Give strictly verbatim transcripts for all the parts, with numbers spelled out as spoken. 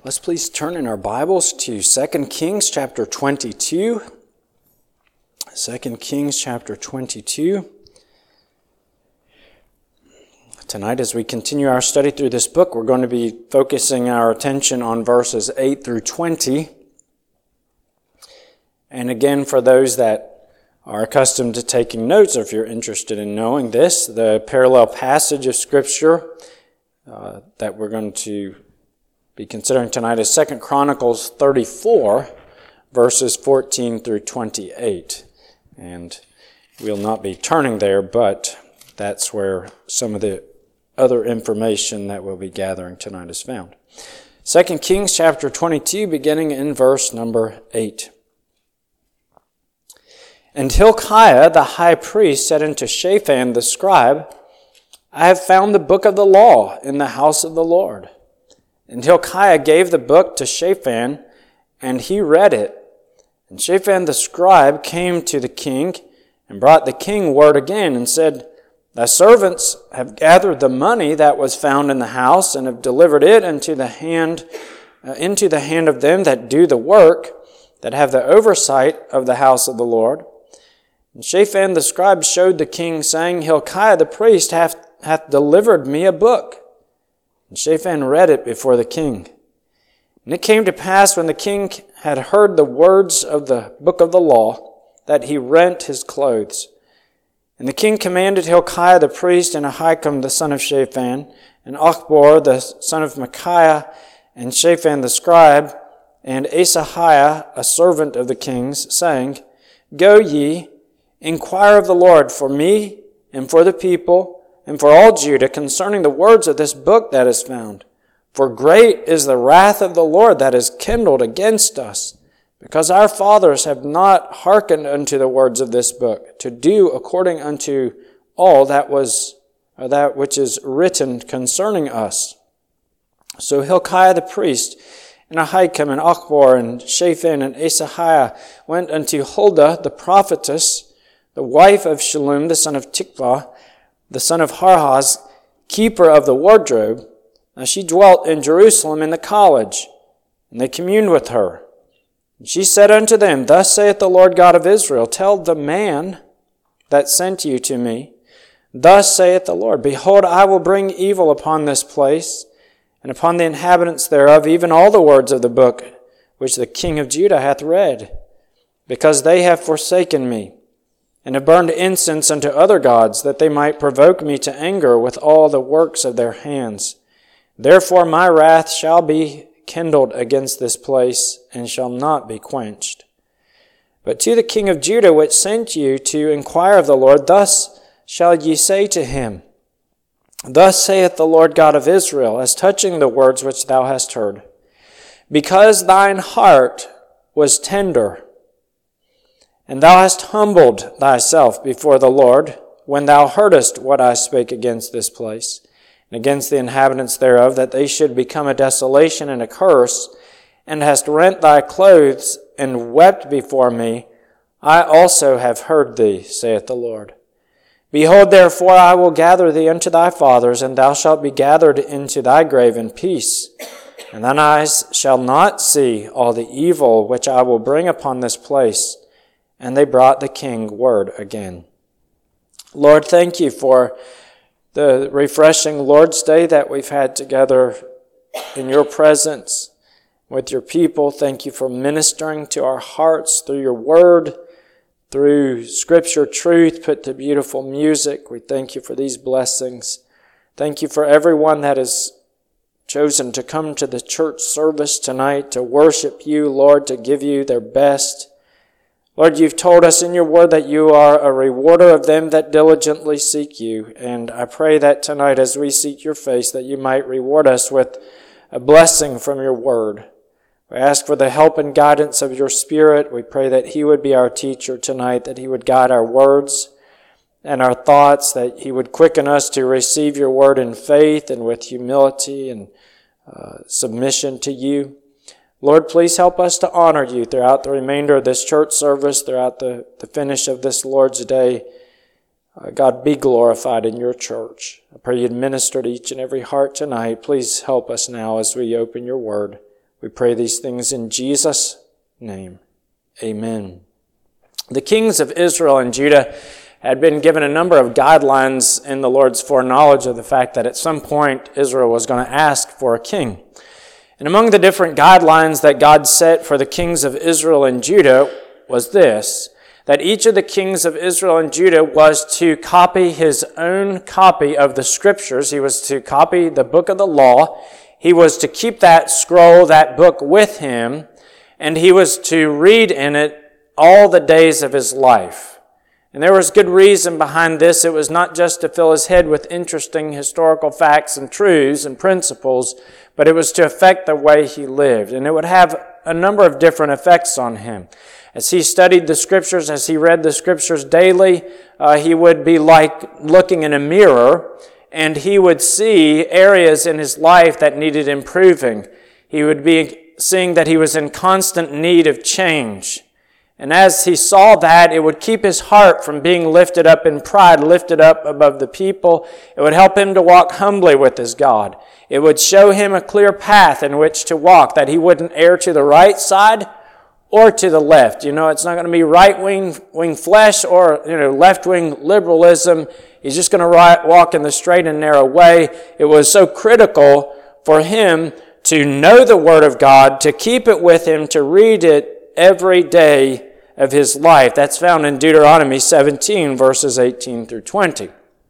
Let's please turn in our Bibles to Second Kings chapter twenty-two. Second Kings chapter twenty-two. Tonight, as we continue our study through this book, we're going to be focusing our attention on verses eight through twenty. And again, for those that are accustomed to taking notes, or if you're interested in knowing this, the parallel passage of Scripture uh, that we're going to be considering tonight is Second Chronicles thirty-four, verses fourteen through twenty-eight. And we'll not be turning there, but that's where some of the other information that we'll be gathering tonight is found. Second Kings chapter twenty-two, beginning in verse number eight. And Hilkiah the high priest said unto Shaphan the scribe, I have found the book of the law in the house of the Lord. And Hilkiah gave the book to Shaphan, and he read it. And Shaphan the scribe came to the king, and brought the king word again, and said, Thy servants have gathered the money that was found in the house, and have delivered it into the hand, uh, into the hand of them that do the work, that have the oversight of the house of the Lord. And Shaphan the scribe showed the king, saying, Hilkiah the priest hath, hath delivered me a book. And Shaphan read it before the king. And it came to pass, when the king had heard the words of the book of the law, that he rent his clothes. And the king commanded Hilkiah the priest, and Ahikam the son of Shaphan, and Achbor the son of Micaiah, and Shaphan the scribe, and Asahiah, a servant of the king's, saying, Go ye, inquire of the Lord for me, and for the people, and for all Judah, concerning the words of this book that is found. For great is the wrath of the Lord that is kindled against us, because our fathers have not hearkened unto the words of this book, to do according unto all that was, or that which is written concerning us. So Hilkiah the priest, and Ahikam, and Achbor, and Shaphan, and Asahiah went unto Huldah the prophetess, the wife of Shallum the son of Tikvah, the son of Harhas, keeper of the wardrobe. Now she dwelt in Jerusalem in the college, and they communed with her. And she said unto them, Thus saith the Lord God of Israel, Tell the man that sent you to me, Thus saith the Lord, Behold, I will bring evil upon this place, and upon the inhabitants thereof, even all the words of the book which the king of Judah hath read, because they have forsaken me, and have burned incense unto other gods, that they might provoke me to anger with all the works of their hands. Therefore my wrath shall be kindled against this place, and shall not be quenched. But to the king of Judah, which sent you to inquire of the Lord, thus shall ye say to him, Thus saith the Lord God of Israel, as touching the words which thou hast heard, Because thine heart was tender, and thou hast humbled thyself before the Lord, when thou heardest what I spake against this place, and against the inhabitants thereof, that they should become a desolation and a curse, and hast rent thy clothes, and wept before me, I also have heard thee, saith the Lord. Behold, therefore, I will gather thee unto thy fathers, and thou shalt be gathered into thy grave in peace. And thine eyes shall not see all the evil which I will bring upon this place. And they brought the king word again. Lord, thank you for the refreshing Lord's Day that we've had together in your presence with your people. Thank you for ministering to our hearts through your word, through scripture truth, put to beautiful music. We thank you for these blessings. Thank you for everyone that has chosen to come to the church service tonight to worship you, Lord, to give you their best. Lord, you've told us in your word that you are a rewarder of them that diligently seek you. And I pray that tonight as we seek your face, that you might reward us with a blessing from your word. We ask for the help and guidance of your Spirit. We pray that he would be our teacher tonight, that he would guide our words and our thoughts, that he would quicken us to receive your word in faith and with humility and uh, submission to you. Lord, please help us to honor you throughout the remainder of this church service, throughout the, the finish of this Lord's Day. Uh, God, be glorified in your church. I pray you'd minister to each and every heart tonight. Please help us now as we open your word. We pray these things in Jesus' name. Amen. The kings of Israel and Judah had been given a number of guidelines in the Lord's foreknowledge of the fact that at some point Israel was going to ask for a king. And among the different guidelines that God set for the kings of Israel and Judah was this, that each of the kings of Israel and Judah was to copy his own copy of the Scriptures. He was to copy the book of the law. He was to keep that scroll, that book with him, and he was to read in it all the days of his life. And there was good reason behind this. It was not just to fill his head with interesting historical facts and truths and principles, but it was to affect the way he lived. And it would have a number of different effects on him. As he studied the Scriptures, as he read the Scriptures daily, uh, he would be like looking in a mirror, and he would see areas in his life that needed improving. He would be seeing that he was in constant need of change. And as he saw that, it would keep his heart from being lifted up in pride, lifted up above the people. It would help him to walk humbly with his God. It would show him a clear path in which to walk, that he wouldn't err to the right side or to the left. You know, it's not going to be right-wing wing flesh or, you know, left-wing liberalism. He's just going to walk in the straight and narrow way. It was so critical for him to know the Word of God, to keep it with him, to read it every day of his life. That's found in Deuteronomy seventeen, verses eighteen through twenty.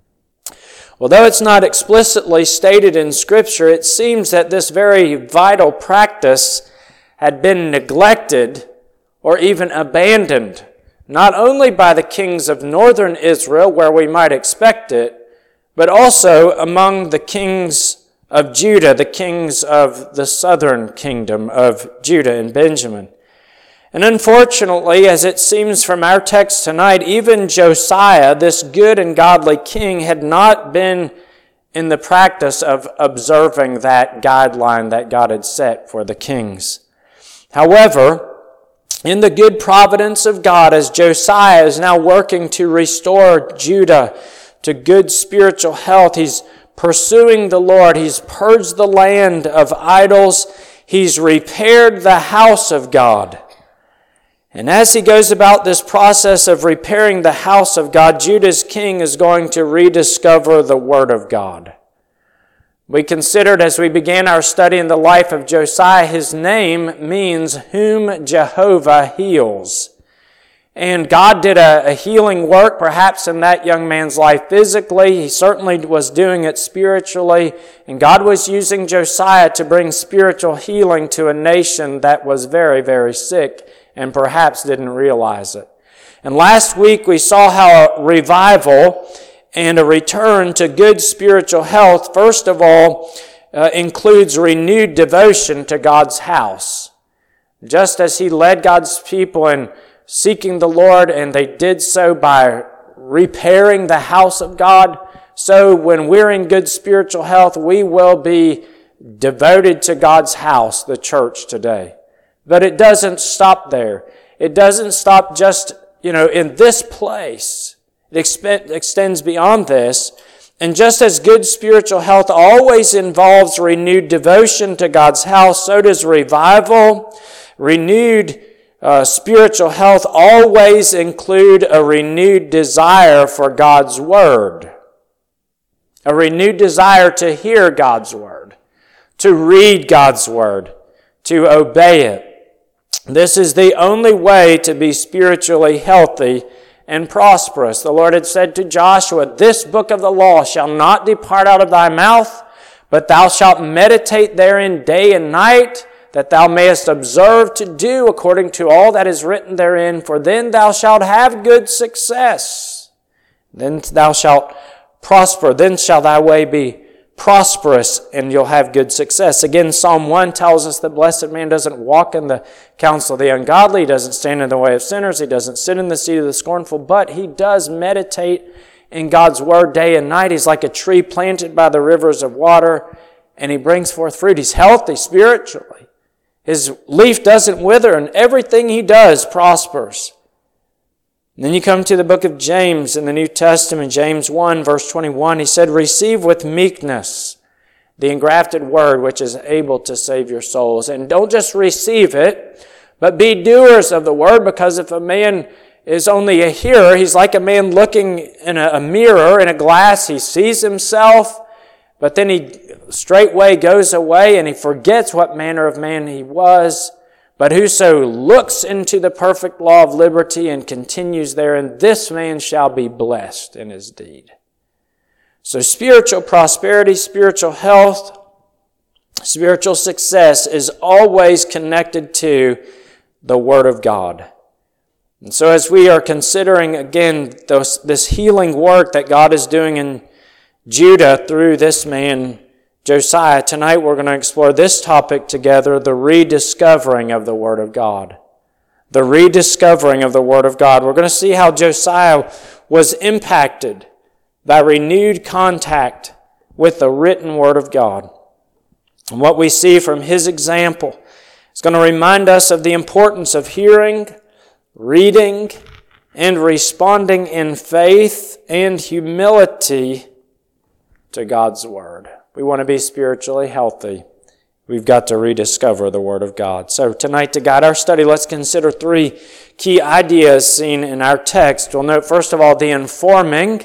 Although it's not explicitly stated in Scripture, it seems that this very vital practice had been neglected or even abandoned, not only by the kings of northern Israel, where we might expect it, but also among the kings of Judah, the kings of the southern kingdom of Judah and Benjamin. And unfortunately, as it seems from our text tonight, even Josiah, this good and godly king, had not been in the practice of observing that guideline that God had set for the kings. However, in the good providence of God, as Josiah is now working to restore Judah to good spiritual health, he's pursuing the Lord. He's purged the land of idols. He's repaired the house of God. And as he goes about this process of repairing the house of God, Judah's king is going to rediscover the Word of God. We considered as we began our study in the life of Josiah, his name means whom Jehovah heals. And God did a, a healing work perhaps in that young man's life physically. He certainly was doing it spiritually. And God was using Josiah to bring spiritual healing to a nation that was very, very sick and perhaps didn't realize it. And last week we saw how a revival and a return to good spiritual health, first of all, uh, includes renewed devotion to God's house. Just as he led God's people in seeking the Lord, and they did so by repairing the house of God, so when we're in good spiritual health, we will be devoted to God's house, the church today. But it doesn't stop there. It doesn't stop just, you know, in this place. It exp- extends beyond this. And just as good spiritual health always involves renewed devotion to God's house, so does revival. Renewed uh, spiritual health always include a renewed desire for God's Word. A renewed desire to hear God's Word, to read God's Word, to obey it. This is the only way to be spiritually healthy and prosperous. The Lord had said to Joshua, "This book of the law shall not depart out of thy mouth, but thou shalt meditate therein day and night, that thou mayest observe to do according to all that is written therein, for then thou shalt have good success. Then thou shalt prosper, then shall thy way be prosperous, and you'll have good success." Again, Psalm one tells us that blessed man doesn't walk in the counsel of the ungodly, he doesn't stand in the way of sinners, he doesn't sit in the seat of the scornful, but he does meditate in God's Word day and night. He's like a tree planted by the rivers of water, and he brings forth fruit. He's healthy spiritually. His leaf doesn't wither, and everything he does prospers. And then you come to the book of James in the New Testament, James one, verse twenty-one. He said, "Receive with meekness the engrafted word which is able to save your souls. And don't just receive it, but be doers of the word, because if a man is only a hearer, he's like a man looking in a, a mirror, in a glass. He sees himself, but then he straightway goes away and he forgets what manner of man he was. But whoso looks into the perfect law of liberty and continues therein, this man shall be blessed in his deed. So spiritual prosperity, spiritual health, spiritual success is always connected to the Word of God. And so as we are considering, again, those, this healing work that God is doing in Judah through this man, Josiah, tonight we're going to explore this topic together, the rediscovering of the Word of God. The rediscovering of the Word of God. We're going to see how Josiah was impacted by renewed contact with the written Word of God. And what we see from his example is going to remind us of the importance of hearing, reading, and responding in faith and humility to God's Word. We want to be spiritually healthy. We've got to rediscover the Word of God. So tonight, to guide our study, let's consider three key ideas seen in our text. We'll note, first of all, the informing,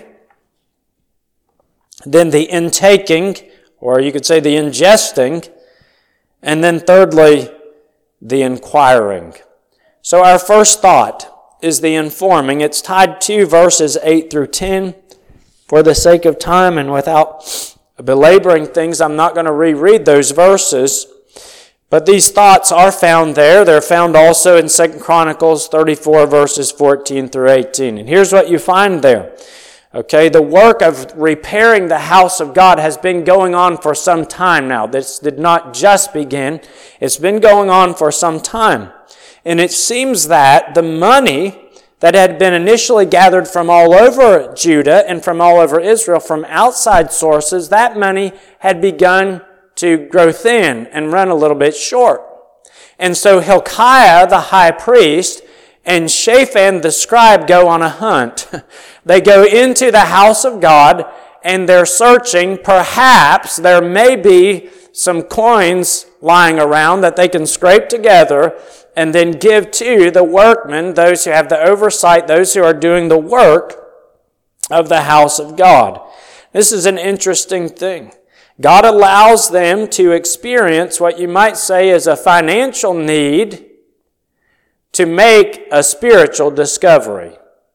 then the intaking, or you could say the ingesting, and then thirdly, the inquiring. So our first thought is the informing. It's tied to verses eight through ten. For the sake of time and without belaboring things, I'm not going to reread those verses. But these thoughts are found there. They're found also in Second Chronicles thirty-four, verses fourteen through eighteen. And here's what you find there. Okay, the work of repairing the house of God has been going on for some time now. This did not just begin. It's been going on for some time. And it seems that the money that had been initially gathered from all over Judah and from all over Israel, from outside sources, that money had begun to grow thin and run a little bit short. And so Hilkiah, the high priest, and Shaphan, the scribe, go on a hunt. They go into the house of God and they're searching. Perhaps there may be some coins lying around that they can scrape together and then give to the workmen, those who have the oversight, those who are doing the work of the house of God. This is an interesting thing. God allows them to experience what you might say is a financial need to make a spiritual discovery.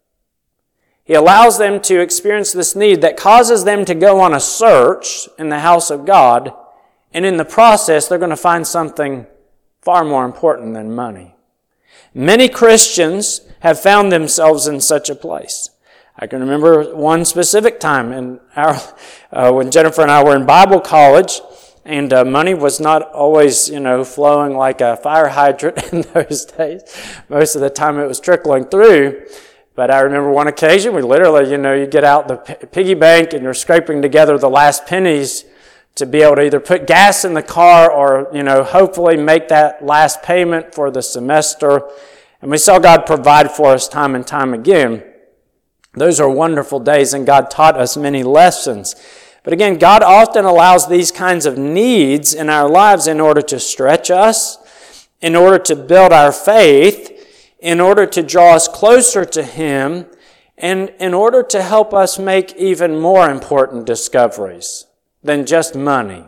He allows them to experience this need that causes them to go on a search in the house of God, and in the process they're going to find something far more important than money. Many Christians have found themselves in such a place. I can remember one specific time in our, uh, when Jennifer and I were in Bible college, and uh, money was not always, you know, flowing like a fire hydrant in those days. Most of the time it was trickling through. But I remember one occasion we literally, you know, you get out the p- piggy bank and you're scraping together the last pennies to be able to either put gas in the car or, you know, hopefully make that last payment for the semester. And we saw God provide for us time and time again. Those are wonderful days, and God taught us many lessons. But again, God often allows these kinds of needs in our lives in order to stretch us, in order to build our faith, in order to draw us closer to Him, and in order to help us make even more important discoveries than just money.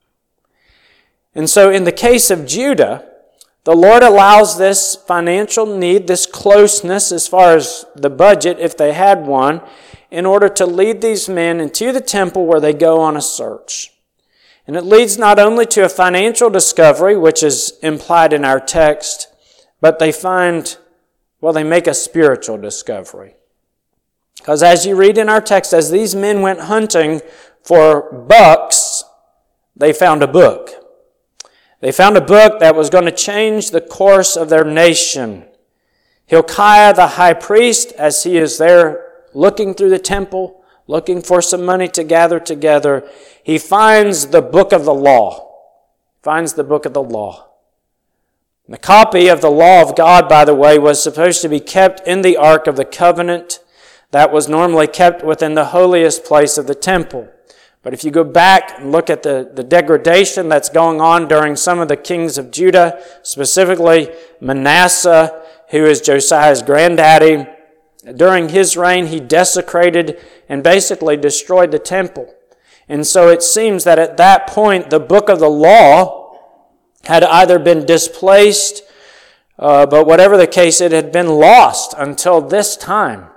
And so in the case of Judah, the Lord allows this financial need, this closeness as far as the budget, if they had one, in order to lead these men into the temple where they go on a search. And it leads not only to a financial discovery, which is implied in our text, but they find, well, they make a spiritual discovery. Because as you read in our text, as these men went hunting for bucks, they found a book. They found a book that was going to change the course of their nation. Hilkiah, the high priest, as he is there looking through the temple, looking for some money to gather together, he finds the book of the law. Finds the book of the law. The copy of the law of God, by the way, was supposed to be kept in the Ark of the Covenant that was normally kept within the holiest place of the temple. But if you go back and look at the, the degradation that's going on during some of the kings of Judah, specifically Manasseh, who is Josiah's granddaddy, during his reign he desecrated and basically destroyed the temple. And so it seems that at that point the book of the law had either been displaced, uh, but whatever the case, it had been lost until this time.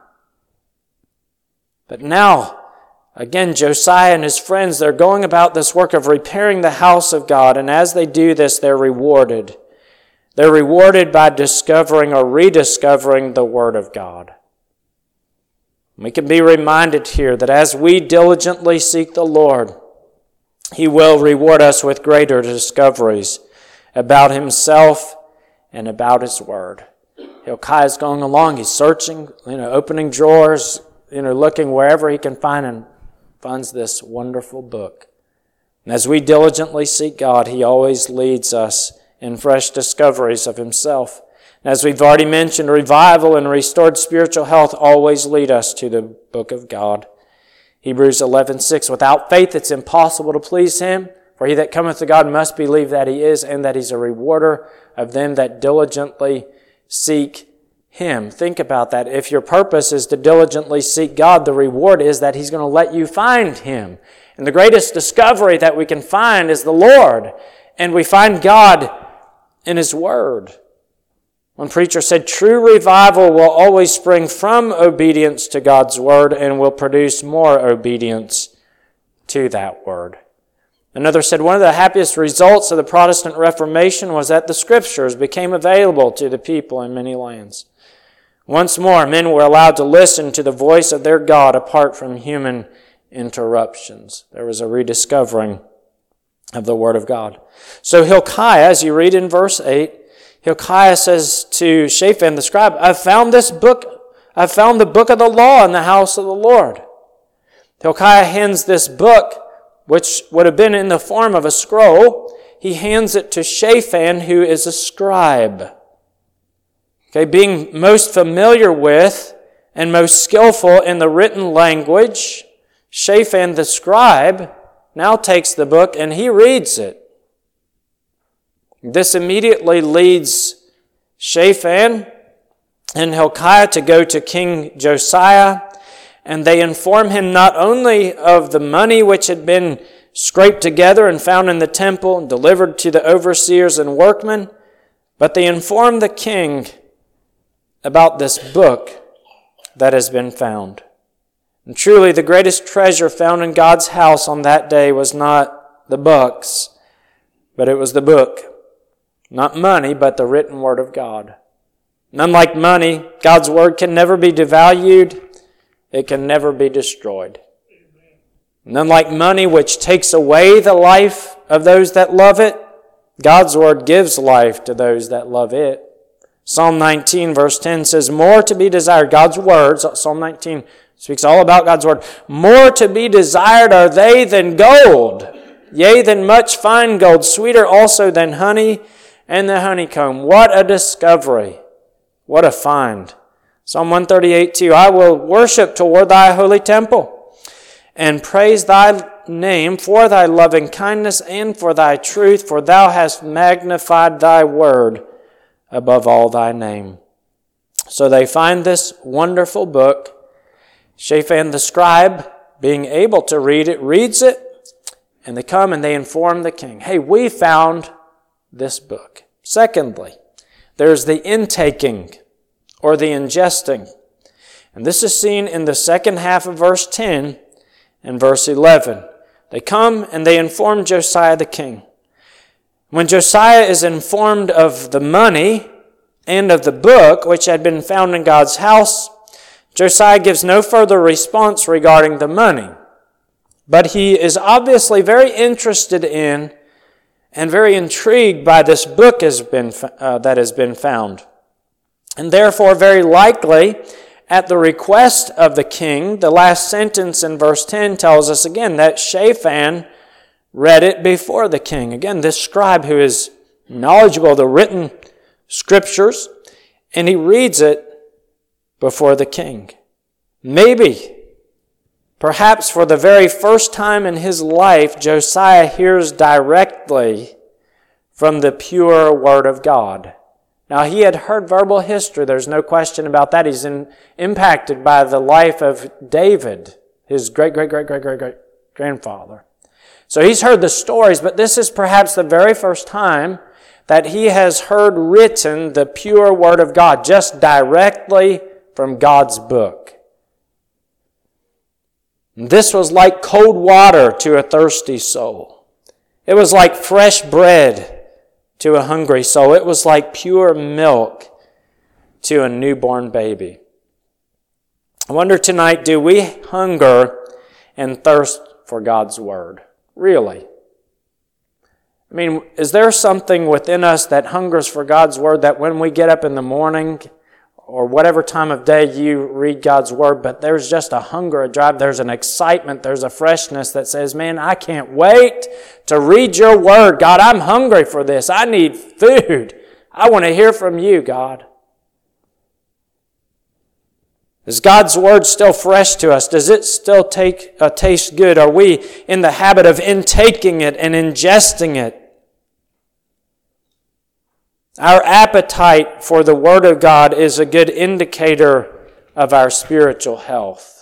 But now, again, Josiah and his friends, they're going about this work of repairing the house of God, and as they do this, they're rewarded. They're rewarded by discovering or rediscovering the Word of God. We can be reminded here that as we diligently seek the Lord, He will reward us with greater discoveries about Himself and about His Word. Hilkiah is going along, he's searching, you know, opening drawers, you know, looking wherever he can find, and finds this wonderful book. And as we diligently seek God, He always leads us in fresh discoveries of Himself. And as we've already mentioned, revival and restored spiritual health always lead us to the book of God. Hebrews eleven six, without faith it's impossible to please Him, for he that cometh to God must believe that He is, and that He's a rewarder of them that diligently seek Him. Think about that. If your purpose is to diligently seek God, the reward is that He's going to let you find Him. And the greatest discovery that we can find is the Lord. And we find God in His Word. One preacher said, true revival will always spring from obedience to God's Word and will produce more obedience to that Word. Another said, one of the happiest results of the Protestant Reformation was that the Scriptures became available to the people in many lands. Once more, men were allowed to listen to the voice of their God apart from human interruptions. There was a rediscovering of the Word of God. So Hilkiah, as you read in verse eight, Hilkiah says to Shaphan the scribe, I've found this book, I've found the book of the law in the house of the Lord. Hilkiah hands this book, which would have been in the form of a scroll, he hands it to Shaphan, who is a scribe. Okay, being most familiar with and most skillful in the written language, Shaphan the scribe now takes the book and he reads it. This immediately leads Shaphan and Hilkiah to go to King Josiah, and they inform him not only of the money which had been scraped together and found in the temple and delivered to the overseers and workmen, but they inform the king about this book that has been found. And truly, the greatest treasure found in God's house on that day was not the books, but it was the book. Not money, but the written Word of God. And unlike money, God's Word can never be devalued. It can never be destroyed. And unlike money, which takes away the life of those that love it, God's Word gives life to those that love it. Psalm nineteen verse ten says, more to be desired, God's words, Psalm nineteen speaks all about God's Word. More to be desired are they than gold, yea, than much fine gold, sweeter also than honey and the honeycomb. What a discovery. What a find. Psalm one thirty-eight two, I will worship toward thy holy temple and praise thy name for thy loving kindness and for thy truth, for thou hast magnified thy word above all thy name. So they find this wonderful book. Shaphan the scribe, being able to read it, reads it, and they come and they inform the king, hey, we found this book. Secondly, there's the intaking or the ingesting. And this is seen in the second half of verse ten and verse eleven. They come and they inform Josiah the king. When Josiah is informed of the money and of the book which had been found in God's house, Josiah gives no further response regarding the money. But he is obviously very interested in and very intrigued by this book has been, uh, that has been found. And therefore, very likely, at the request of the king, the last sentence in verse ten tells us again that Shaphan read it before the king. Again, this scribe who is knowledgeable of the written scriptures, and he reads it before the king. Maybe, Perhaps for the very first time in his life, Josiah hears directly from the pure Word of God. Now, he had heard verbal history. There's no question about that. He's in, impacted by the life of David, his great, great, great, great, great, great grandfather. So he's heard the stories, but this is perhaps the very first time that he has heard written the pure Word of God, just directly from God's book. This was like cold water to a thirsty soul. It was like fresh bread to a hungry soul. It was like pure milk to a newborn baby. I wonder tonight, do we hunger and thirst for God's Word? Really? I mean, is there something within us that hungers for God's Word, that when we get up in the morning or whatever time of day you read God's Word, but there's just a hunger, a drive, there's an excitement, there's a freshness that says, man, I can't wait to read your Word. God, I'm hungry for this. I need food. I want to hear from you, God. Is God's Word still fresh to us? Does it still take uh, taste good? Are we in the habit of intaking it and ingesting it? Our appetite for the Word of God is a good indicator of our spiritual health.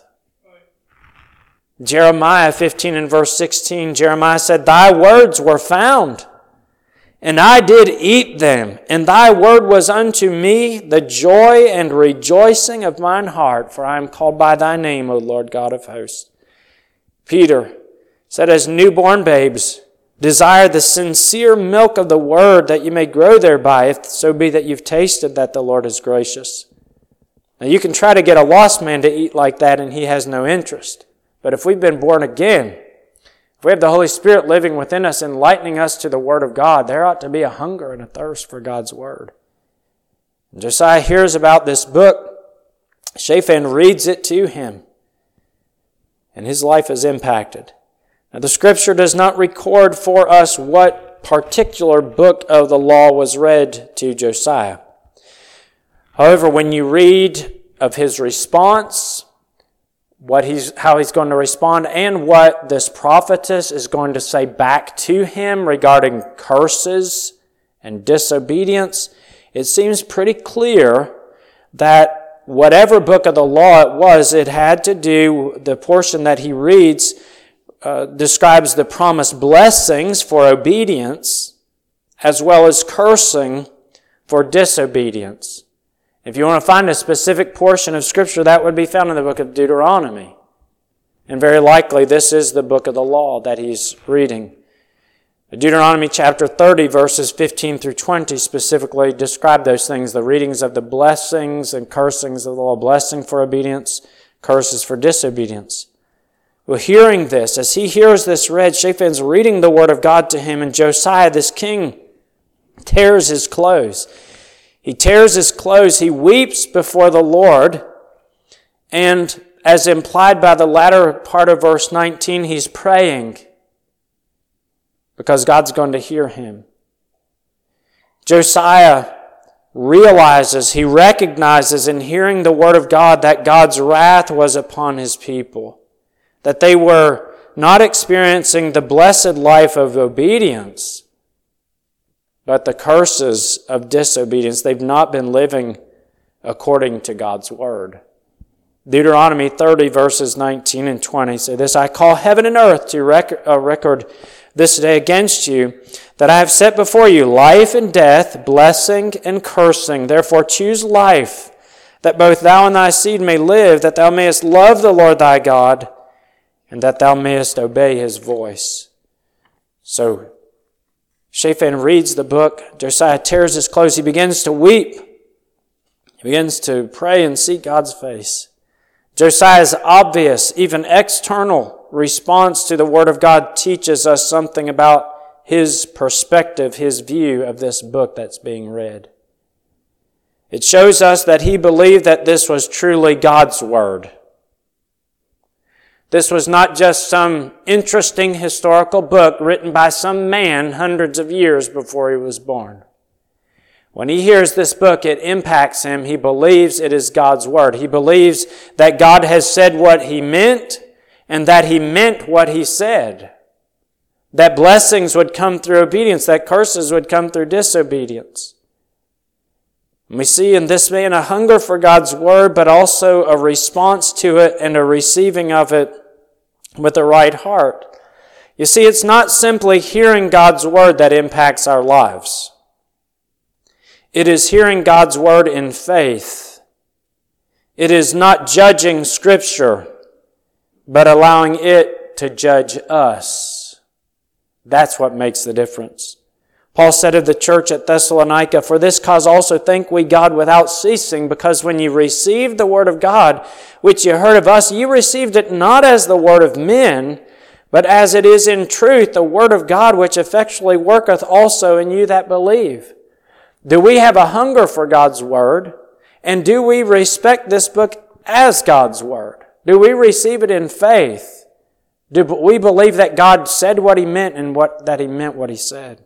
Jeremiah fifteen and verse sixteen, Jeremiah said, Thy words were found, and I did eat them, and Thy word was unto me the joy and rejoicing of mine heart, for I am called by Thy name, O Lord God of hosts. Peter said, as newborn babes, desire the sincere milk of the Word, that you may grow thereby, if so be that you've tasted that the Lord is gracious. Now you can try to get a lost man to eat like that and he has no interest. But if we've been born again, if we have the Holy Spirit living within us, enlightening us to the Word of God, there ought to be a hunger and a thirst for God's Word. And Josiah hears about this book. Shaphan reads it to him, and his life is impacted. Now, the Scripture does not record for us what particular book of the law was read to Josiah. However, when you read of his response, what he's, how he's going to respond, and what this prophetess is going to say back to him regarding curses and disobedience, it seems pretty clear that whatever book of the law it was, it had to do, the portion that he reads Uh, describes the promised blessings for obedience as well as cursing for disobedience. If you want to find a specific portion of Scripture, that would be found in the book of Deuteronomy. And very likely this is the book of the law that he's reading. Deuteronomy chapter thirty, verses fifteen through twenty specifically describe those things, the readings of the blessings and cursings of the law, blessing for obedience, curses for disobedience. Well, hearing this, as he hears this read, Shaphan's reading the Word of God to him, and Josiah, this king, tears his clothes. He tears his clothes, he weeps before the Lord, and as implied by the latter part of verse nineteen, he's praying because God's going to hear him. Josiah realizes, he recognizes in hearing the Word of God that God's wrath was upon his people, that they were not experiencing the blessed life of obedience, but the curses of disobedience. They've not been living according to God's Word. Deuteronomy thirty, verses nineteen and twenty say this, I call heaven and earth to rec- uh, record this day against you, that I have set before you life and death, blessing and cursing. Therefore choose life, that both thou and thy seed may live, that thou mayest love the Lord thy God, and that thou mayest obey His voice. So Shaphan reads the book. Josiah tears his clothes. He begins to weep. He begins to pray and seek God's face. Josiah's obvious, even external response to the Word of God teaches us something about his perspective, his view of this book that's being read. It shows us that he believed that this was truly God's Word. This was not just some interesting historical book written by some man hundreds of years before he was born. When he hears this book, it impacts him. He believes it is God's Word. He believes that God has said what He meant, and that he meant what he said. That blessings would come through obedience, that curses would come through disobedience. And we see in this man a hunger for God's word, but also a response to it and a receiving of it with the right heart. You see, it's not simply hearing God's word that impacts our lives. It is hearing God's word in faith. It is not judging Scripture, but allowing it to judge us. That's what makes the difference. Paul said of the church at Thessalonica, "For this cause also thank we God without ceasing, because when you received the word of God, which you heard of us, you received it not as the word of men, but as it is in truth the word of God, which effectually worketh also in you that believe." Do we have a hunger for God's word? And do we respect this book as God's word? Do we receive it in faith? Do we believe that God said what he meant and what that he meant what he said?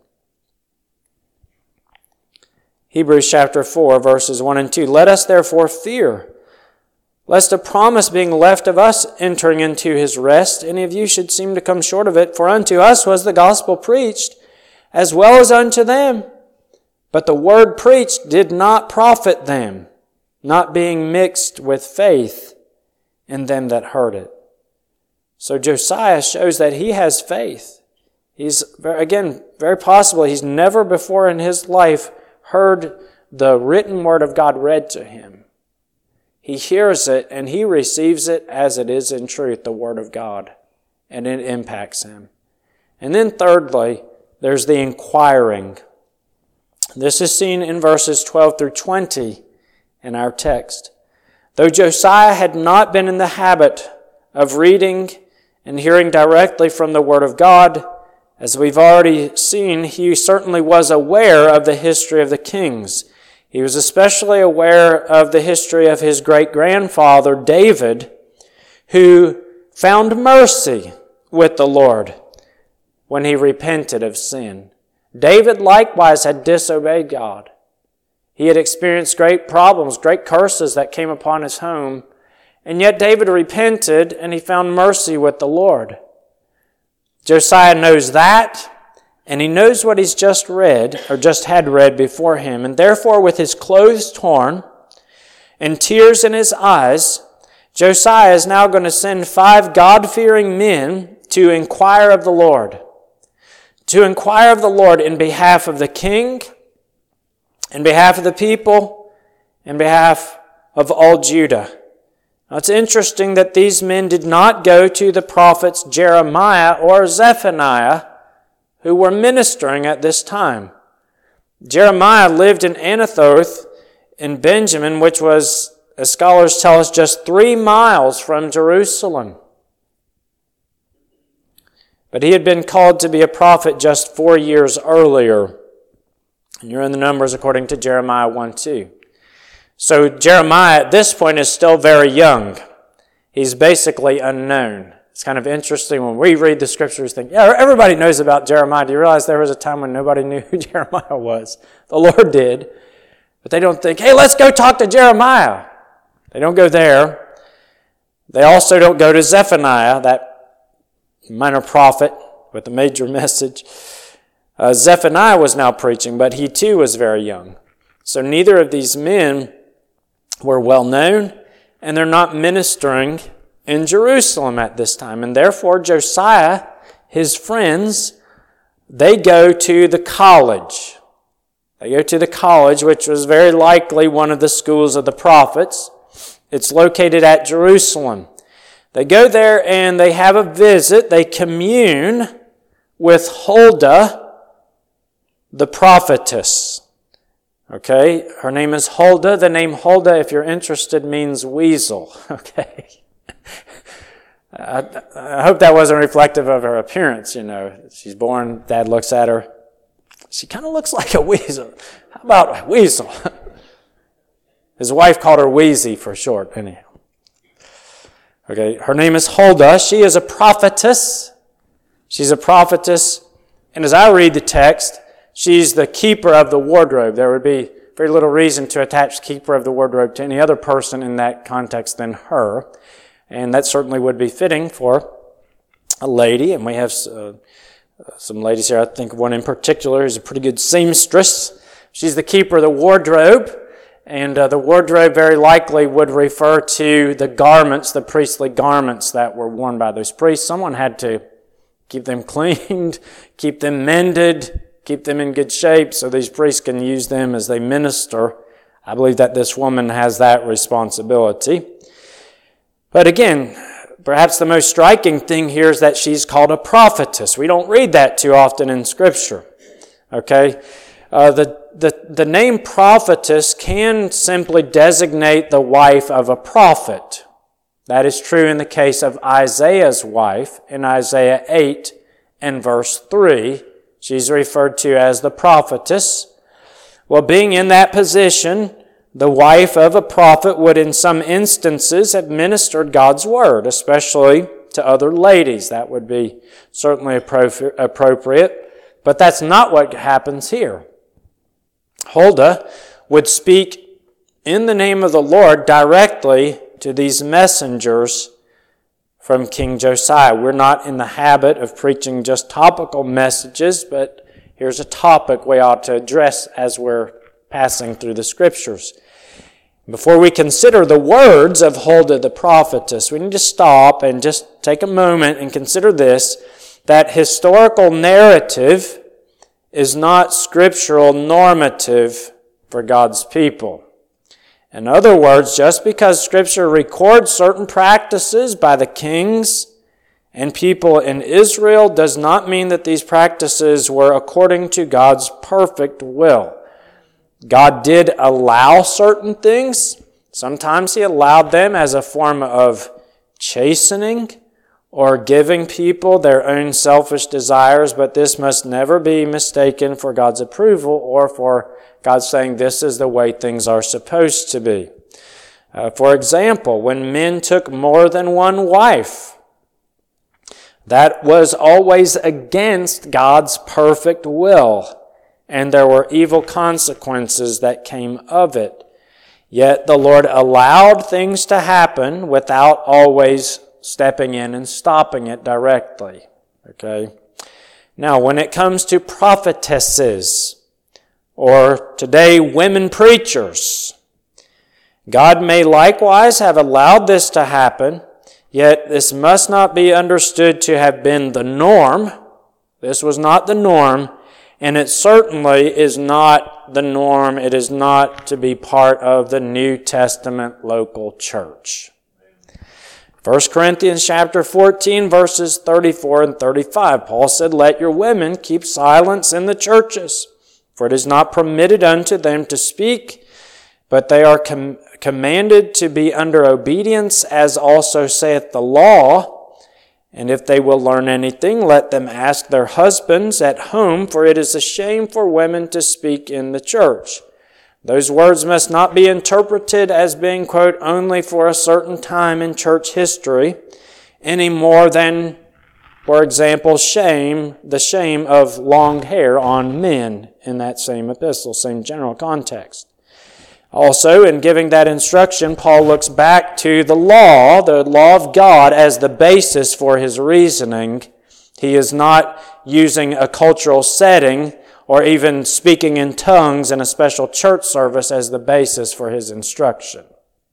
Hebrews chapter four, verses one and two. "Let us therefore fear, lest a promise being left of us entering into his rest, any of you should seem to come short of it. For unto us was the gospel preached, as well as unto them. But the word preached did not profit them, not being mixed with faith in them that heard it." So Josiah shows that he has faith. He's, again, very possibly, he's never before in his life heard the written word of God read to him. He hears it and he receives it as it is in truth, the word of God, and it impacts him. And then thirdly, there's the inquiring. This is seen in verses twelve through twenty in our text. Though Josiah had not been in the habit of reading and hearing directly from the word of God, as we've already seen, he certainly was aware of the history of the kings. He was especially aware of the history of his great-grandfather, David, who found mercy with the Lord when he repented of sin. David likewise had disobeyed God. He had experienced great problems, great curses that came upon his home, and yet David repented and he found mercy with the Lord. Josiah knows that, and he knows what he's just read, or just had read before him. And therefore, with his clothes torn and tears in his eyes, Josiah is now going to send five God-fearing men to inquire of the Lord. To inquire of the Lord in behalf of the king, in behalf of the people, in behalf of all Judah. Now, it's interesting that these men did not go to the prophets Jeremiah or Zephaniah, who were ministering at this time. Jeremiah lived in Anathoth in Benjamin, which was, as scholars tell us, just three miles from Jerusalem. But he had been called to be a prophet just four years earlier. And you're in the numbers according to Jeremiah one two. So Jeremiah at this point is still very young. He's basically unknown. It's kind of interesting when we read the scriptures, think, yeah, everybody knows about Jeremiah. Do you realize there was a time when nobody knew who Jeremiah was? The Lord did. But they don't think, hey, let's go talk to Jeremiah. They don't go there. They also don't go to Zephaniah, that minor prophet with a major message. Uh, Zephaniah was now preaching, but he too was very young. So neither of these men were well known, and they're not ministering in Jerusalem at this time. And therefore, Josiah, his friends, they go to the college. They go to the college, which was very likely one of the schools of the prophets. It's located at Jerusalem. They go there and they have a visit. They commune with Huldah, the prophetess. Okay, her name is Huldah. The name Huldah, if you're interested, means weasel. Okay. I, I hope that wasn't reflective of her appearance, you know. She's born, dad looks at her. She kind of looks like a weasel. How about a weasel? His wife called her Wheezy for short, anyhow. Okay, her name is Huldah. She is a prophetess. She's a prophetess. And as I read the text, she's the keeper of the wardrobe. There would be very little reason to attach keeper of the wardrobe to any other person in that context than her. And that certainly would be fitting for a lady. And we have uh, some ladies here. I think of one in particular who's a pretty good seamstress. She's the keeper of the wardrobe. And uh, the wardrobe very likely would refer to the garments, the priestly garments that were worn by those priests. Someone had to keep them cleaned, keep them mended, keep them in good shape so these priests can use them as they minister. I believe that this woman has that responsibility. But again, perhaps the most striking thing here is that she's called a prophetess. We don't read that too often in Scripture. Okay? Uh, the, the, the name prophetess can simply designate the wife of a prophet. That is true in the case of Isaiah's wife in Isaiah eight and verse three. She's referred to as the prophetess. Well, being in that position, the wife of a prophet would in some instances have ministered God's word, especially to other ladies. That would be certainly appropriate. But that's not what happens here. Huldah would speak in the name of the Lord directly to these messengers from King Josiah. We're not in the habit of preaching just topical messages, but here's a topic we ought to address as we're passing through the Scriptures. Before we consider the words of Huldah the prophetess, we need to stop and just take a moment and consider this, that historical narrative is not scriptural normative for God's people. In other words, just because Scripture records certain practices by the kings and people in Israel does not mean that these practices were according to God's perfect will. God did allow certain things. Sometimes He allowed them as a form of chastening or giving people their own selfish desires, but this must never be mistaken for God's approval or for God saying this is the way things are supposed to be. Uh, for example, when men took more than one wife, that was always against God's perfect will, and there were evil consequences that came of it. Yet the Lord allowed things to happen without always stepping in and stopping it directly. Okay? Now, when it comes to prophetesses, or today women preachers, God may likewise have allowed this to happen, yet this must not be understood to have been the norm. This was not the norm, and it certainly is not the norm. It is not to be part of the New Testament local church. First Corinthians chapter fourteen, verses thirty-four and thirty-five, Paul said, "Let your women keep silence in the churches, for it is not permitted unto them to speak, but they are com- commanded to be under obedience, as also saith the law. And if they will learn anything, let them ask their husbands at home, for it is a shame for women to speak in the church." Those words must not be interpreted as being, quote, only for a certain time in church history, any more than, for example, shame, the shame of long hair on men in that same epistle, same general context. Also, in giving that instruction, Paul looks back to the law, the law of God, as the basis for his reasoning. He is not using a cultural setting or even speaking in tongues in a special church service as the basis for his instruction.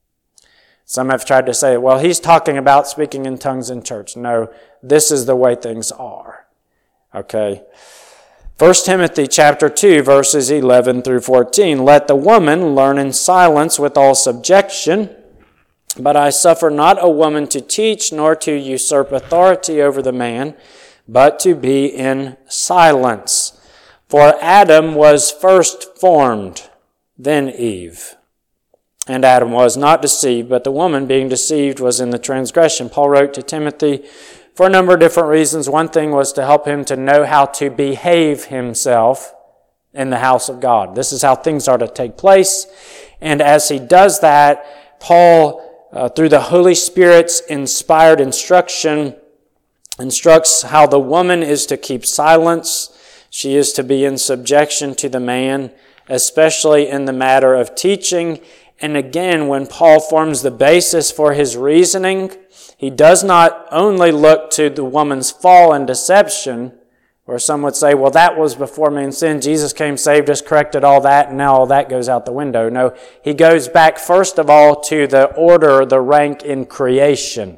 Some have tried to say, well, he's talking about speaking in tongues in church. No, this is the way things are. Okay. First Timothy chapter two, verses eleven through fourteen. "Let the woman learn in silence with all subjection, but I suffer not a woman to teach, nor to usurp authority over the man, but to be in silence. For Adam was first formed, then Eve. And Adam was not deceived, but the woman being deceived was in the transgression." Paul wrote to Timothy for a number of different reasons. One thing was to help him to know how to behave himself in the house of God. This is how things are to take place. And as he does that, Paul, uh, through the Holy Spirit's inspired instruction, instructs how the woman is to keep silence. She is to be in subjection to the man, especially in the matter of teaching. And again, when Paul forms the basis for his reasoning, He does not only look to the woman's fall and deception, where some would say, well, that was before man sinned. Jesus came, saved us, corrected all that, and now all that goes out the window. No, he goes back first of all to the order, the rank in creation.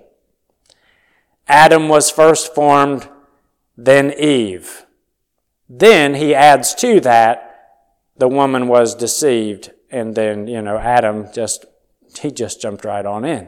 Adam was first formed, then Eve. Then he adds to that, the woman was deceived, and then, you know, Adam just, he just jumped right on in.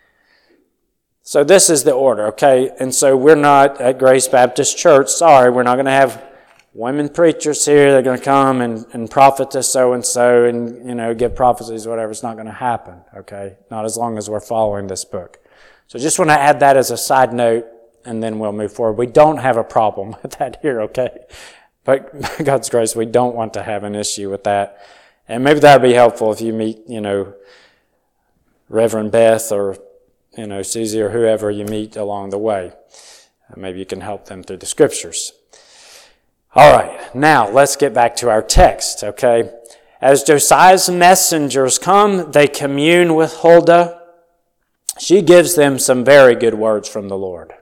So this is the order, okay? And so we're not at Grace Baptist Church, sorry, we're not going to have women preachers here. They're going to come and, and prophetess so-and-so and, you know, give prophecies, whatever. It's not going to happen, okay? Not as long as we're following this book. So just want to add that as a side note, and then we'll move forward. We don't have a problem with that here, okay? But by God's grace, we don't want to have an issue with that. And maybe that would be helpful if you meet, you know, Reverend Beth or you know, Susie or whoever you meet along the way. Maybe you can help them through the scriptures. All right, now let's get back to our text, okay? As Josiah's messengers come, they commune with Huldah. She gives them some very good words from the Lord.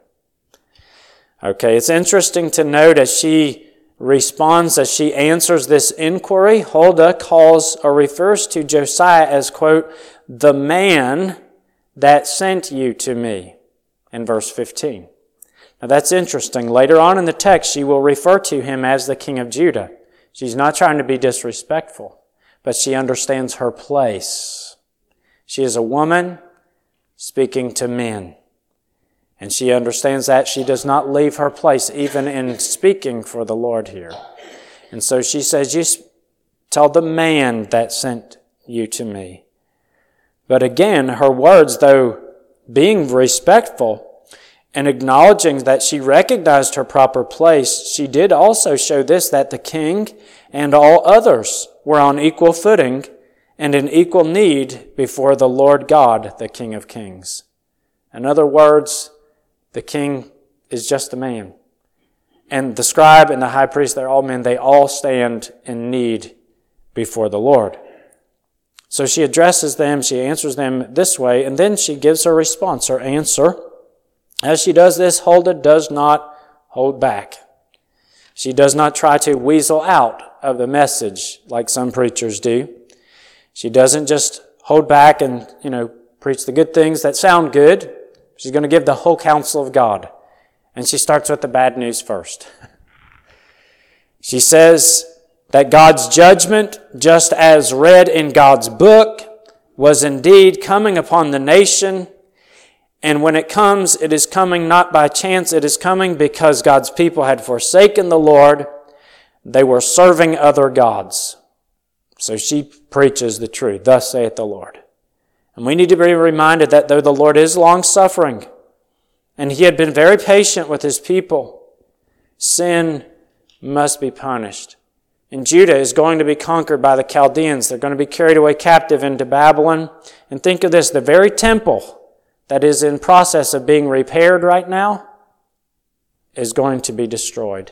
Okay, it's interesting to note as she responds, as she answers this inquiry, Huldah calls or refers to Josiah as, quote, the man that sent you to me, in verse fifteen. Now that's interesting. Later on in the text, she will refer to him as the king of Judah. She's not trying to be disrespectful, but she understands her place. She is a woman speaking to men. And she understands that she does not leave her place even in speaking for the Lord here. And so she says, you tell the man that sent you to me. But again, her words, though being respectful and acknowledging that she recognized her proper place, she did also show this, that the king and all others were on equal footing and in equal need before the Lord God, the King of Kings. In other words, the king is just a man. And the scribe and the high priest, they're all men. They all stand in need before the Lord. So she addresses them, she answers them this way, and then she gives her response, her answer. As she does this, Huldah does not hold back. She does not try to weasel out of the message like some preachers do. She doesn't just hold back and, you know, preach the good things that sound good. She's going to give the whole counsel of God. And she starts with the bad news first. She says that God's judgment, just as read in God's book, was indeed coming upon the nation. And when it comes, it is coming not by chance. It is coming because God's people had forsaken the Lord. They were serving other gods. So she preaches the truth. Thus saith the Lord. And we need to be reminded that though the Lord is long-suffering, and He had been very patient with His people, sin must be punished. And Judah is going to be conquered by the Chaldeans. They're going to be carried away captive into Babylon. And think of this, the very temple that is in process of being repaired right now is going to be destroyed.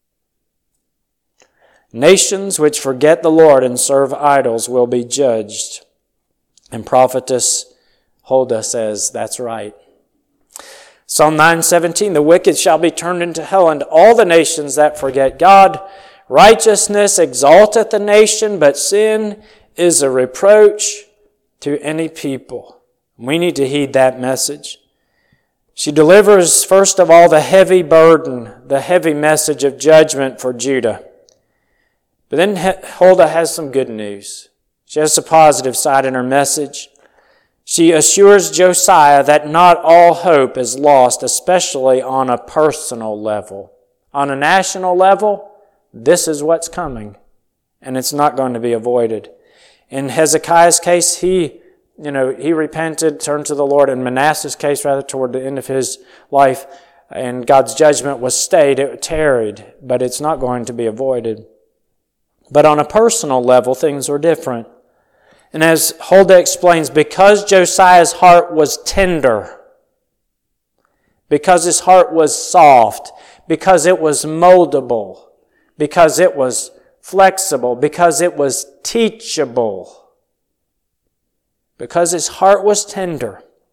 Nations which forget the Lord and serve idols will be judged. And prophetess Huldah says, that's right. Psalm nine seventeen, the wicked shall be turned into hell, and all the nations that forget God. Righteousness exalteth the nation, but sin is a reproach to any people. We need to heed that message. She delivers, first of all, the heavy burden, the heavy message of judgment for Judah. But then Huldah has some good news. She has a positive side in her message. She assures Josiah that not all hope is lost, especially on a personal level. On a national level, this is what's coming, and it's not going to be avoided. In Hezekiah's case, he, you know, he repented, turned to the Lord. In Manasseh's case, rather, toward the end of his life, and God's judgment was stayed, it tarried, but it's not going to be avoided. But on a personal level, things are different. And as Huldah explains, because Josiah's heart was tender, because his heart was soft, because it was moldable, because it was flexible, because it was teachable, because his heart was tender,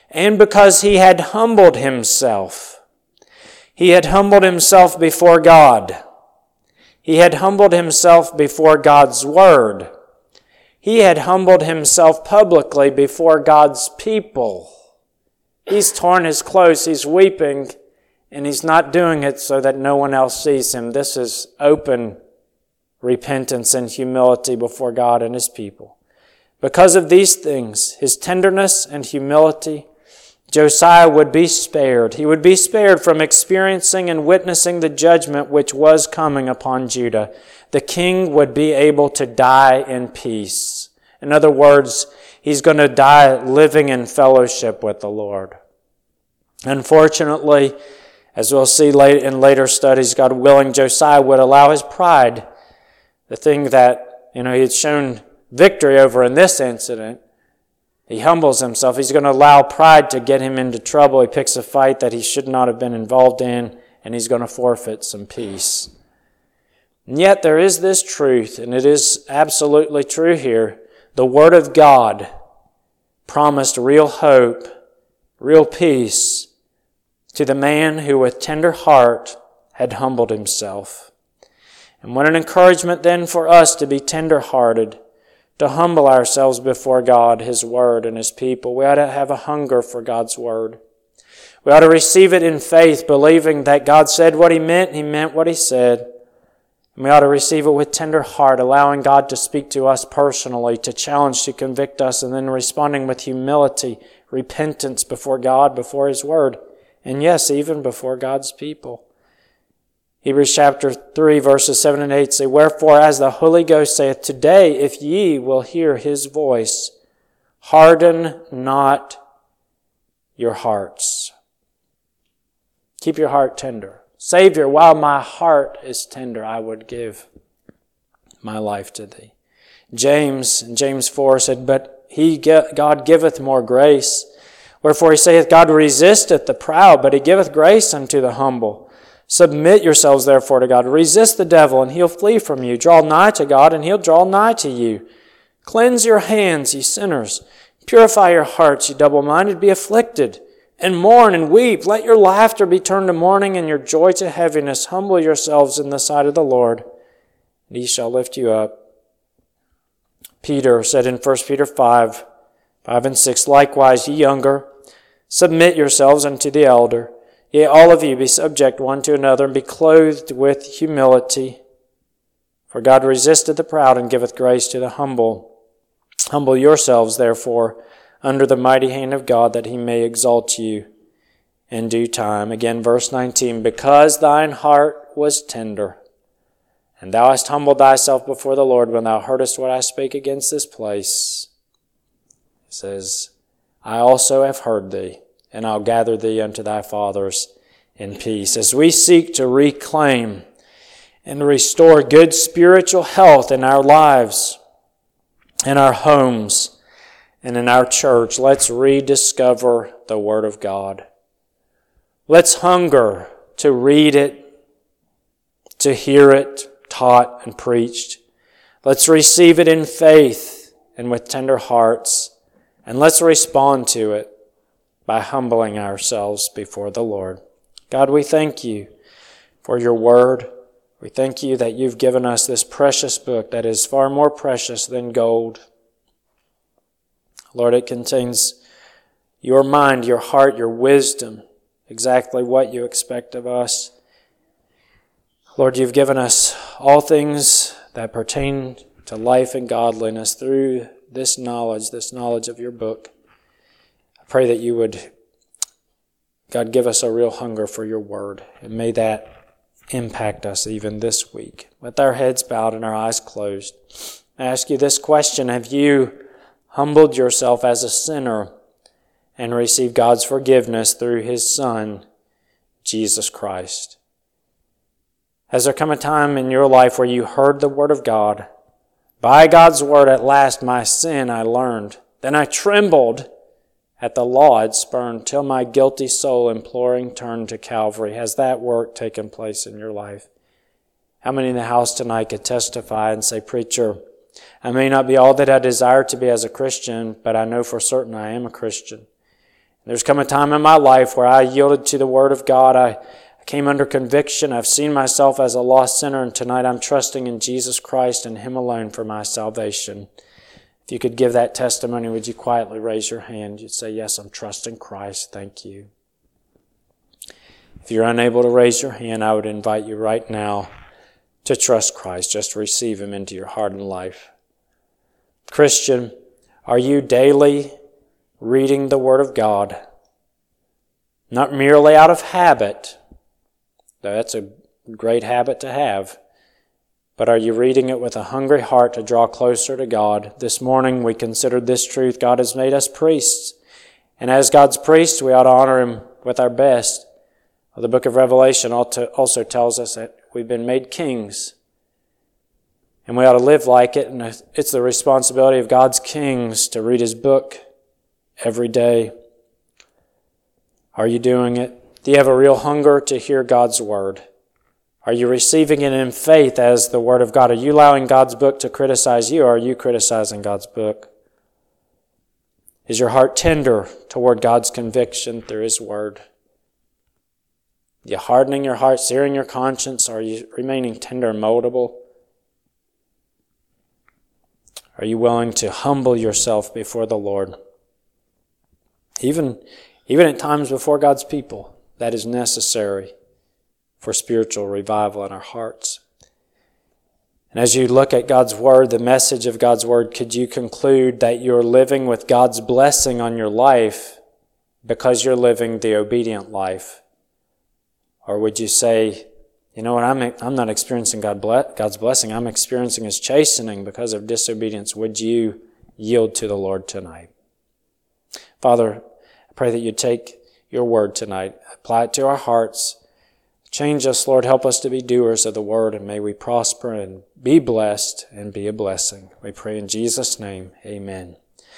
and because he had humbled himself. He had humbled himself before God. He had humbled himself before God's word. He had humbled himself publicly before God's people. He's torn his clothes, he's weeping, and he's not doing it so that no one else sees him. This is open repentance and humility before God and his people. Because of these things, his tenderness and humility, Josiah would be spared. He would be spared from experiencing and witnessing the judgment which was coming upon Judah. The king would be able to die in peace. In other words, he's going to die living in fellowship with the Lord. Unfortunately, as we'll see late in later studies, God willing, Josiah would allow his pride, the thing that, you know, he had shown victory over in this incident. He humbles himself. He's going to allow pride to get him into trouble. He picks a fight that he should not have been involved in, and he's going to forfeit some peace. And yet there is this truth, and it is absolutely true here. The Word of God promised real hope, real peace to the man who with tender heart had humbled himself. And what an encouragement then for us to be tender-hearted, to humble ourselves before God, His Word, and His people. We ought to have a hunger for God's Word. We ought to receive it in faith, believing that God said what He meant, He meant what He said. And we ought to receive it with tender heart, allowing God to speak to us personally, to challenge, to convict us, and then responding with humility, repentance before God, before His Word, and yes, even before God's people. Hebrews chapter three, verses seven and eight say, Wherefore, as the Holy Ghost saith, Today, if ye will hear His voice, harden not your hearts. Keep your heart tender. Savior, while my heart is tender, I would give my life to Thee. James, in James four, said, But he, God giveth more grace. Wherefore he saith, God resisteth the proud, but He giveth grace unto the humble. Submit yourselves therefore to God. Resist the devil, and he'll flee from you. Draw nigh to God, and He'll draw nigh to you. Cleanse your hands, ye sinners. Purify your hearts, ye double-minded. Be afflicted, and mourn and weep. Let your laughter be turned to mourning, and your joy to heaviness. Humble yourselves in the sight of the Lord, and He shall lift you up. Peter said in First Peter five, five and six, Likewise, ye younger, submit yourselves unto the elder. Yea, all of you be subject one to another, and be clothed with humility. For God resisteth the proud, and giveth grace to the humble. Humble yourselves, therefore, under the mighty hand of God, that He may exalt you in due time. Again, verse nineteen, Because thine heart was tender, and thou hast humbled thyself before the Lord, when thou heardest what I spake against this place. It says, I also have heard thee, and I'll gather thee unto thy fathers in peace. As we seek to reclaim and restore good spiritual health in our lives, in our homes, and in our church, let's rediscover the Word of God. Let's hunger to read it, to hear it taught and preached. Let's receive it in faith and with tender hearts, and let's respond to it by humbling ourselves before the Lord. God, we thank You for Your Word. We thank You that You've given us this precious book that is far more precious than gold. Lord, it contains Your mind, Your heart, Your wisdom, exactly what You expect of us. Lord, You've given us all things that pertain to life and godliness through this knowledge, this knowledge of Your book. Pray that You would, God, give us a real hunger for Your Word, and may that impact us even this week. With our heads bowed and our eyes closed, I ask you this question: have you humbled yourself as a sinner and received God's forgiveness through His Son, Jesus Christ? Has there come a time in your life where you heard the Word of God? By God's Word at last my sin I learned. Then I trembled at the law I'd spurned, till my guilty soul imploring turned to Calvary. Has that work taken place in your life? How many in the house tonight could testify and say, Preacher, I may not be all that I desire to be as a Christian, but I know for certain I am a Christian. There's come a time in my life where I yielded to the Word of God. I came under conviction. I've seen myself as a lost sinner, and tonight I'm trusting in Jesus Christ and Him alone for my salvation. If you could give that testimony, would you quietly raise your hand? You'd say, yes, I'm trusting Christ. Thank you. If you're unable to raise your hand, I would invite you right now to trust Christ. Just receive Him into your heart and life. Christian, are you daily reading the Word of God? Not merely out of habit. That's a great habit to have. But are you reading it with a hungry heart to draw closer to God? This morning we considered this truth. God has made us priests. And as God's priests, we ought to honor Him with our best. The book of Revelation also tells us that we've been made kings. And we ought to live like it. And it's the responsibility of God's kings to read His book every day. Are you doing it? Do you have a real hunger to hear God's Word? Are you receiving it in faith as the Word of God? Are you allowing God's book to criticize you, or are you criticizing God's book? Is your heart tender toward God's conviction through His Word? Are you hardening your heart, searing your conscience? Or are you remaining tender and moldable? Are you willing to humble yourself before the Lord? Even, even at times before God's people, that is necessary for spiritual revival in our hearts. And as you look at God's Word, the message of God's Word, could you conclude that you're living with God's blessing on your life because you're living the obedient life? Or would you say, you know what, I'm, I'm not experiencing God ble- God's blessing, I'm experiencing His chastening because of disobedience. Would you yield to the Lord tonight? Father, I pray that you take your Word tonight, apply it to our hearts. Change us, Lord. Help us to be doers of the Word, and may we prosper and be blessed and be a blessing. We pray in Jesus' name. Amen.